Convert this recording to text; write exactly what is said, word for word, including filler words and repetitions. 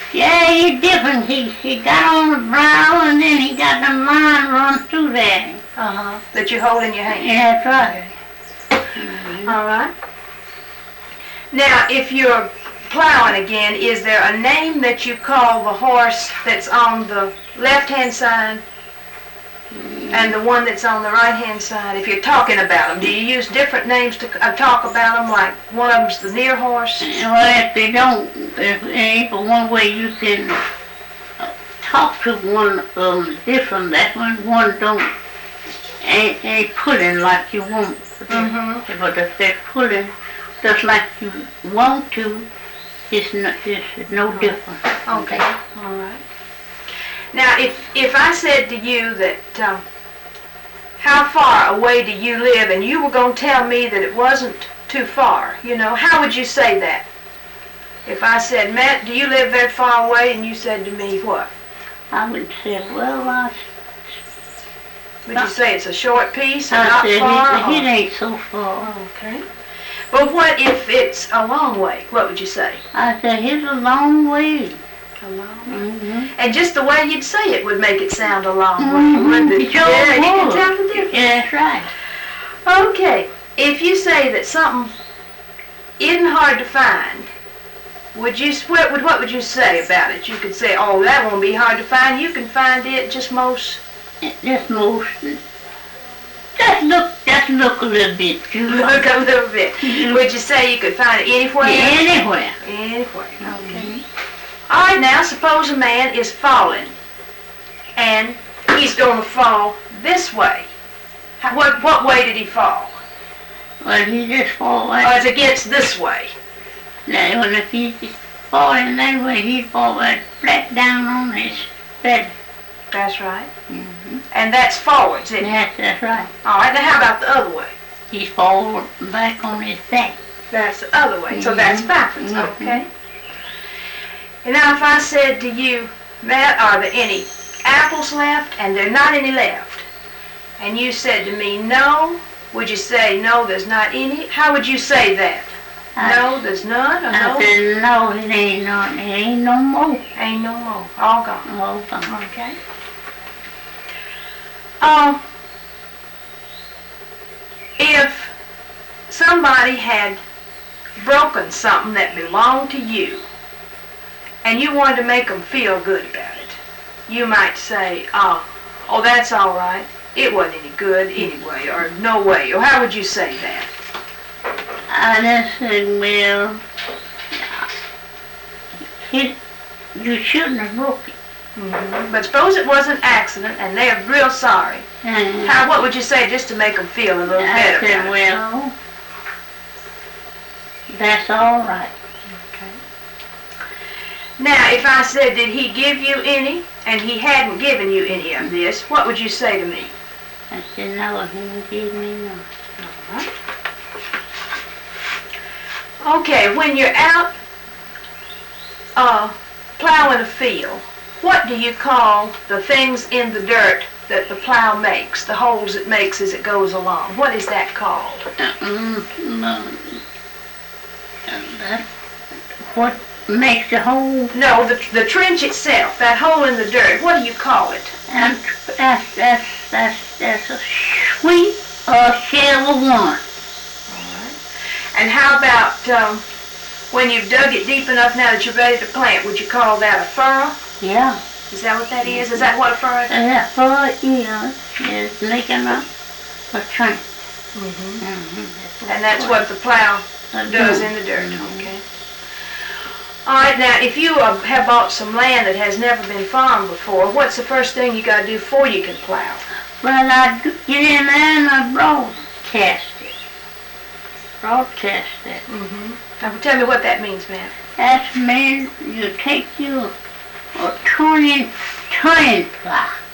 Yeah, he's different. He, he got on the brow and then he got the line run through there. Uh-huh. That you hold in your hand. Yeah, that's right. Mm-hmm. All right. Now, if you're plowing again, is there a name that you call the horse that's on the left-hand side and the one that's on the right-hand side? If you're talking about them, do you use different names to uh, talk about them? Like one of them's the near horse? Well, if they don't, if it ain't but one way you can uh, talk to one of them different, that one, one don't, ain't, ain't pulling like you want. Mm-hmm. But if they're pulling just like you want to, it's no, it's no different. Okay, all right. Now, if, if I said to you that, um, how far away do you live, and you were going to tell me that it wasn't too far, you know, how would you say that? If I said, Matt, do you live very far away, and you said to me, what? I would say, well, I... Would you say it's a short piece, or I not said, far? it, it ain't so far. Okay. But what if it's a long way? What would you say? I said, it's a long way. A long way? Mm-hmm. And just the way you'd say it would make it sound a long Mm-hmm. way, wouldn't it? Sure Yeah, you can would. tell the difference. Yeah, that's right. Okay. If you say that something isn't hard to find, would you, what would, what would you say about it? You could say, oh, that won't be hard to find. You can find it just most... Just most... Just look, just look a little bit. Too. Look a little bit. Mm-hmm. Would you say you could find it anywhere? Anywhere. Anywhere. Okay. Mm-hmm. All right, now suppose a man is falling, and he's going to fall this way. How, what what way did he fall? Well, he just fall right. Or it's against this way? Now, well, if he's falling that way, he'd fall right flat down on his bed. That's right. Mm-hmm. And that's forwards, isn't it? Yes, that's right. All right, now how about the other way? He fall back on his back. That's the other way, so Mm-hmm. that's backwards, Mm-hmm. okay? And now if I said to you, Matt, are there any apples left? And there are not any left. And you said to me, no. Would you say, no, there's not any? How would you say that? I, no, there's none, or no? I said, no, it ain't none. It ain't no more. Ain't no more. All gone. All gone. Okay. Um, if somebody had broken something that belonged to you, and you wanted to make them feel good about it, you might say, oh, oh, that's all right. It wasn't any good anyway, or no way, or how would you say that? I just said, well, it, you shouldn't have broke it. Mm-hmm. But suppose it was an accident, and they're real sorry. And How, what would you say just to make them feel a little I better said, about it? well, that's all right. Okay. Now, if I said, did he give you any, and he hadn't given you any of this, what would you say to me? I said, no, he didn't give me none. All right. Okay, when you're out uh, plowing a field, what do you call the things in the dirt that the plow makes, the holes it makes as it goes along? What is that called? Uh, no. That, what makes the hole? No, the, the trench itself, that hole in the dirt, what do you call it? And that's, that's, that's, that's a sweep or shell of one. And how about um, when you've dug it deep enough now that you're ready to plant, would you call that a furrow? Yeah. Is that what that is? Is that what a furrow is? And that furrow is, is making up a trench. Mm-hmm. Mm-hmm. And that's what the plow does in the dirt. Mm-hmm. Okay. All right, now if you uh, have bought some land that has never been farmed before, what's the first thing you got to do before you can plow? Well, I get in there and I broadcast it. Broadcast it. Mm-hmm. Now tell me what that means, ma'am. That means you take your a turning, turning plow